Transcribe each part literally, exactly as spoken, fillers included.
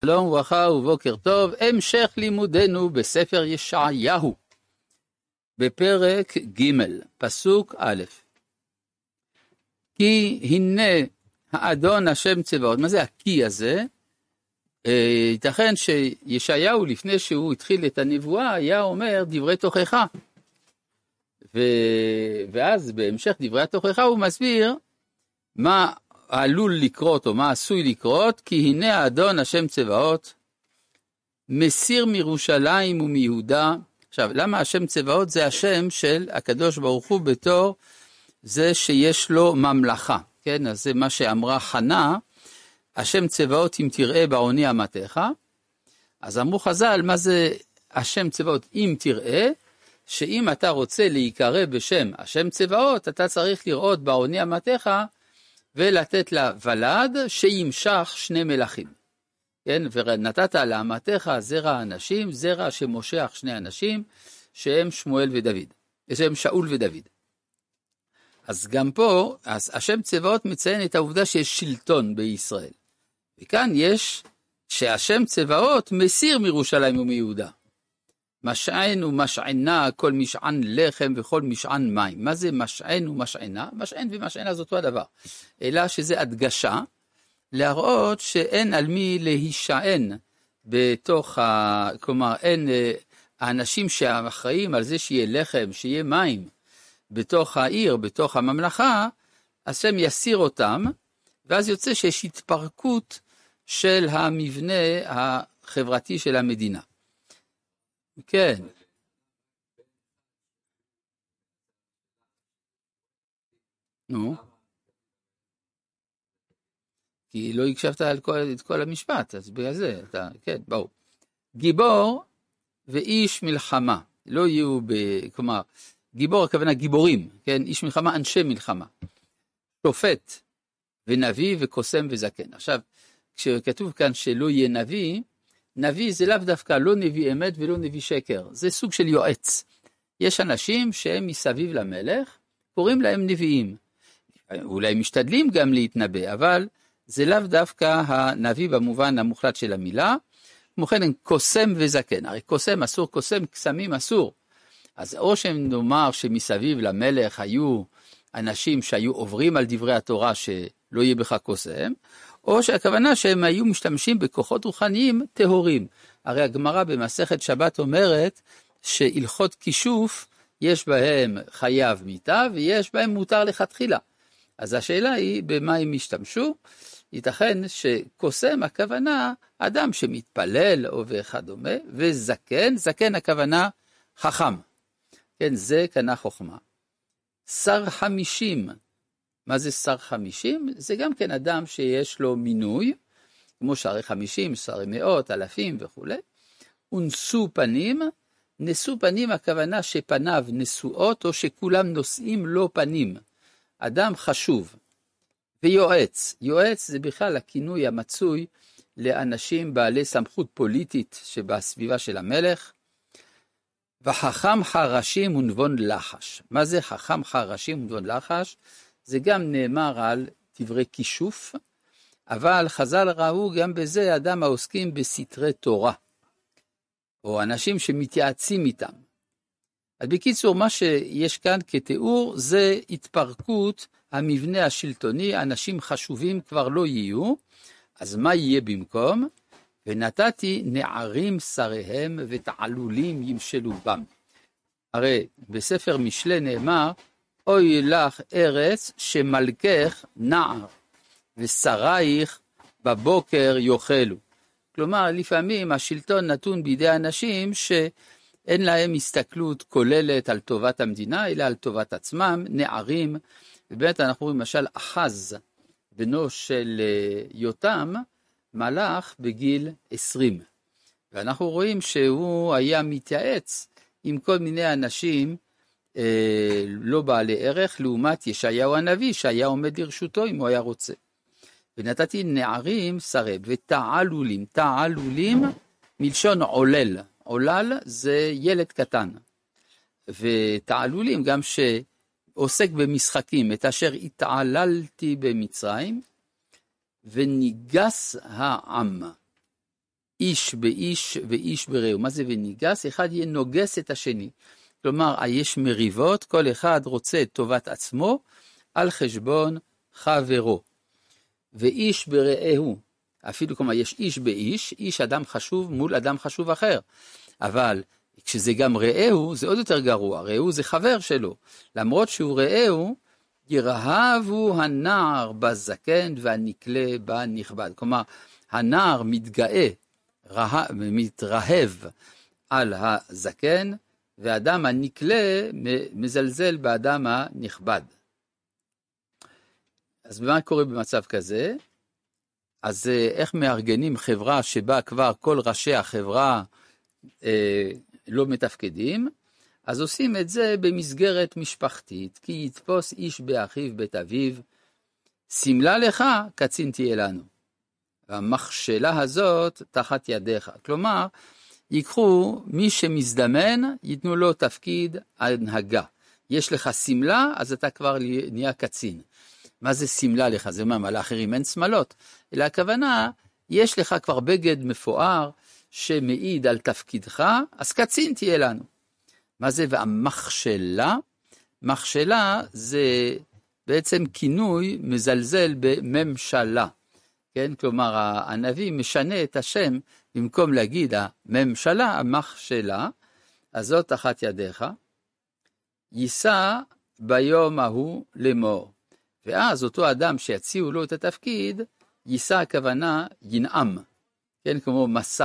שלום וברכה ובוקר טוב, המשך לימודנו בספר ישעיהו, בפרק ג' פסוק א'. כי הנה האדון השם צבאות, מה זה הכי הזה? אה, ייתכן שישעיהו לפני שהוא התחיל את הנבואה היה אומר דברי תוכחה, ו... ואז בהמשך דברי התוכחה הוא מסביר מה עלול לקרות או מה עשוי לקרות, כי הנה האדון השם צבאות מסיר מירושלים ומיהודה. עכשיו, למה השם צבאות? זה השם של הקדוש ברוך הוא בתור זה שיש לו ממלכה, כן? אז זה מה שאמרה חנה, השם צבאות אם תראה בעוני אמתך. אז אמרו חז"ל, מה זה השם צבאות אם תראה? שאם אתה רוצה להיקרא בשם השם צבאות, אתה צריך לראות בעוני אמתך ולתת לה ולד שימשך שני מלכים. כן? ונתת לאמתך זרע אנשים, זרע שמושך שני אנשים, שהם שמואל ודוד, שהם שאול ודוד. אז גם פה, אז השם צבאות מציין את העובדה שיש שלטון בישראל. וכאן יש שהשם צבאות מסיר מירושלים ומיהודה. משען ומשענה, כל משען לחם וכל משען מים. מה זה משען ומשענה? משען ומשענה זה אותו הדבר. אלא שזה הדגשה, להראות שאין על מי להישען בתוך, ה... כלומר אין האנשים שאחראים על זה שיהיה לחם, שיהיה מים בתוך העיר, בתוך הממלכה, השם יסיר אותם, ואז יוצא שיש התפרקות של המבנה החברתי של המדינה. כן. נו. כי לא הקשבת על כל, את כל המשפט, אז בגלל זה, אתה, כן, בואו. גיבור ואיש מלחמה, לא יהיו, ב, כלומר, גיבור הכוונה גיבורים, כן, איש מלחמה, אנשי מלחמה. שופט ונביא וקוסם וזקן. עכשיו, כשכתוב כאן שלא יהיה נביא, נביא זה לאו דווקא לא נביא אמת ולא נביא שקר, זה סוג של יועץ. יש אנשים שהם מסביב למלך, קוראים להם נביאים. אולי משתדלים גם להתנבא, אבל זה לאו דווקא הנביא במובן המוחלט של המילה. כמו כן, קוסם וזקן. הרי קוסם אסור, קוסם, קסמים אסור. אז או שנאמר שמסביב למלך היו אנשים שהיו עוברים על דברי התורה שלא יהיה בך קוסם, או שהכוונה שהם היו משתמשים בכוחות רוחניים טהורים. הרי הגמרא במסכת שבת אומרת שהלכות כישוף יש בהם חייב מיתה ויש בהם מותר לכתחילה. אז השאלה היא במה הם השתמשו. ייתכן שקוסם הכוונה אדם שמתפלל או וכדומה, וזקן, זקן הכוונה חכם. כן, זה קנה חוכמה. שר חמישים, מה זה שר חמישים? זה גם כן אדם שיש לו מינוי, כמו שרי חמישים, שרי מאות, אלפים וכו'. ונשוא פנים, נשוא פנים הכוונה שפניו נשואות או שכולם נושאים לו פנים. אדם חשוב. ויועץ, יועץ זה בכלל הכינוי המצוי לאנשים בעלי סמכות פוליטית שבסביבה של המלך. וחכם חרשים ונבון לחש. מה זה חכם חרשים ונבון לחש? זה גם נאמר על דברי כישוף, אבל חז"ל ראו גם בזה אדם העוסקים בסתרי תורה, או אנשים שמתייעצים איתם. אז בקיצור, מה שיש כאן כתיאור זה התפרקות המבנה השלטוני, אנשים חשובים כבר לא יהיו, אז מה יהיה במקום? ונתתי נערים שריהם ותעלולים ימשלו בם. הרי בספר משלי נאמר, אוי לך ארץ שמלכך נער, ושרייך בבוקר יאכלו. כלומר, לפעמים השלטון נתון בידי אנשים שאין להם הסתכלות כוללת על טובת המדינה, אלא על טובת עצמם, נערים. ובאמת אנחנו רואים, למשל, אחז, בנו של יותם, מלך בגיל עשרים. ואנחנו רואים שהוא היה מתייעץ עם כל מיני אנשים אה, לא בעלי ערך, לעומת ישעיהו הנביא, שהיה עומד לרשותו אם הוא היה רוצה. ונתתי נערים שרב ותעלולים, תעלולים מלשון עולל. עולל זה ילד קטן. ותעלולים גם שעוסק במשחקים, את אשר התעללתי במצרים, וניגס העם. איש באיש ואיש ברעהו. מה זה וניגס? אחד יהיה נוגס את השני. כלומר, יש מריבות, כל אחד רוצה את טובת עצמו על חשבון חברו. ואיש ברעהו, אפילו כלומר יש איש באיש, איש אדם חשוב מול אדם חשוב אחר. אבל כשזה גם רעהו, זה עוד יותר גרוע. רעהו זה חבר שלו. למרות שהוא רעהו, ירהבו הנער בזקן והנקלה בנכבד. כלומר, הנער מתגאה, רה, מתרהב על הזקן, והאדם הנקלה מזלזל באדם הנכבד. אז מה קורה במצב כזה? אז איך מארגנים חברה שבה כבר כל ראשי החברה אה, לא מתפקדים? אז עושים את זה במסגרת משפחתית, כי יתפוס איש באחיו בית אביו, סמלה לך קצין תהיה לנו. והמכשלה הזאת תחת ידיך. כלומר, ייקחו מי שמזדמן, ייתנו לו תפקיד הנהגה. יש לך סמלה, אז אתה כבר נהיה קצין. מה זה סמלה לך? זה אומר, על האחרים אין סמלות. אלא הכוונה, יש לך כבר בגד מפואר שמעיד על תפקידך, אז קצין תהיה לנו. מה זה? והמכשלה? מכשלה זה בעצם כינוי מזלזל בממשלה. כן? כלומר, הנביא משנה את השם, במקום להגיד הממשלה, המכשלה, אז זאת תחת ידיך, יישא ביום ההוא לאמור. ואז אותו אדם שיציעו לו את התפקיד, יישא הכוונה ינעם, כן? כמו מסע,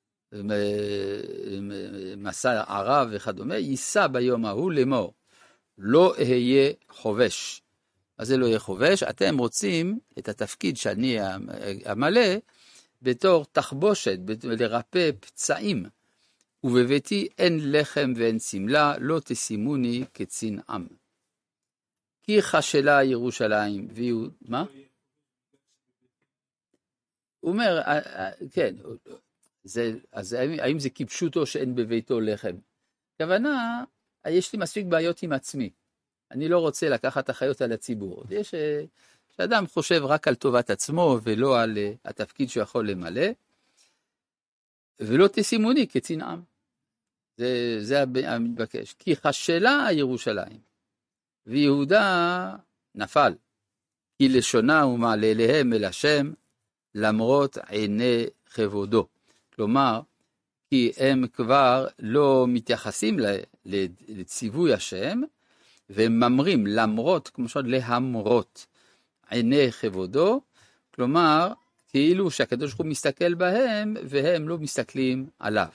מסע ערב וכדומה, יישא ביום ההוא לאמור, לא אהיה חובש. אז זה לא יהיה חובש, אתם רוצים את התפקיד שאני אמלא, בתור תחבושת, לרפא פצעים, ובביתי אין לחם ואין סמלה, לא תשימוני קצין עם. כי חשלה ירושלים, ויהוד, מה? הוא אומר, כן, זה, אז האם זה כפשוטו שאין בביתו לחם? כוונה, יש לי מספיק בעיות עם עצמי. אני לא רוצה לקחת אחריות על הציבור. יש, שאדם חושב רק על טובת עצמו, ולא על התפקיד שהוא יכול למלא, ולא תשימוני קצין עם. זה, זה המתבקש. כי חשלה ירושלים, ויהודה נפל, כי לשונה ומעלליהם אל השם, למרות עיני כבודו. כלומר, כי הם כבר לא מתייחסים לציווי השם, והם ממרים למרות, כמו שאומר, להמרות עיני כבודו, כלומר, כאילו שהקדוש ברוך הוא מסתכל בהם, והם לא מסתכלים עליו.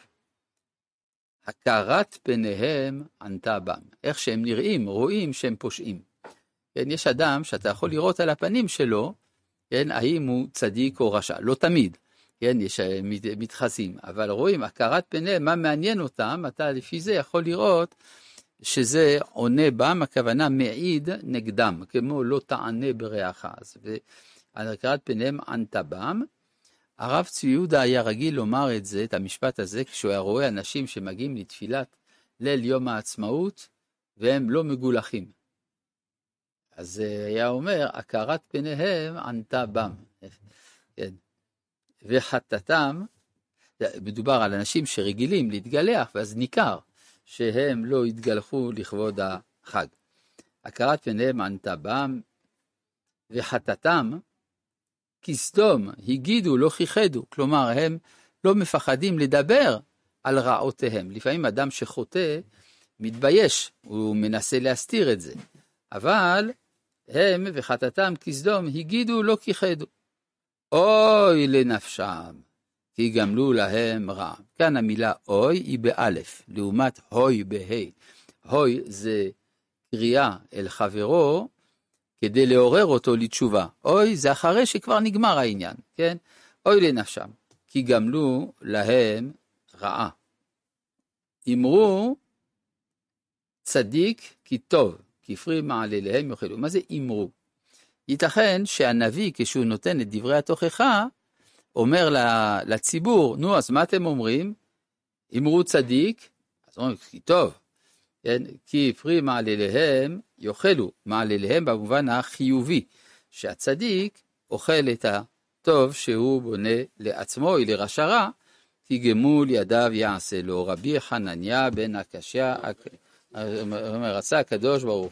הכרת פניהם ענתה בם. איך שהם נראים, רואים שהם פושעים. כן, יש אדם שאתה יכול לראות על הפנים שלו, כן, האם הוא צדיק או רשע. לא תמיד, כן, יש מתחסים, אבל רואים, הכרת פניהם, מה מעניין אותם, אתה לפי זה יכול לראות, שזה עונה בם, הכוונה מעיד נגדם, כמו לא תענה ברעך. והכרת פניהם ענתה בם. הרב צבי יהודה היה רגיל לומר את זה, את המשפט הזה, כשהוא היה רואה אנשים שמגיעים לתפילת ליל יום העצמאות, והם לא מגולחים. אז היה אומר, הכרת פניהם ענתה בם. כן. וחטאתם, מדובר על אנשים שרגילים להתגלח, ואז ניכר שהם לא התגלחו לכבוד החג. הכרת פניהם ענתה בם, וחטאתם, כסדום, הגידו, לא חיחדו. כלומר, הם לא מפחדים לדבר על רעותיהם. לפעמים אדם שחוטא מתבייש, הוא מנסה להסתיר את זה. אבל הם וחטאתם כסדום, הגידו, לא חיחדו. אוי לנפשם, כי גמלו להם רע. כאן המילה אוי היא באלף, לעומת הוי בהי. הוי זה קריאה אל חברו, כדי לעורר אותו לתשובה. אוי, זה אחרי שכבר נגמר העניין, כן? אוי לנפשם, כי גמלו להם רעה. אמרו, צדיק כי טוב, כפרי מעלליהם יאכלו. מה זה אמרו? ייתכן שהנביא, כשהוא נותן את דברי התוכחה, אומר לציבור, נו, אז מה אתם אומרים? אמרו צדיק, אז אומרים, כי טוב. כן? כי פרי מעלליהם יאכלו, מעלליהם במובן החיובי, שהצדיק אוכל את הטוב שהוא בונה לעצמו, היא לרשע רע, כי גמול ידיו יעשה לו. רבי חנניה בן הקשיא, אומר, רצה הקדוש ברוך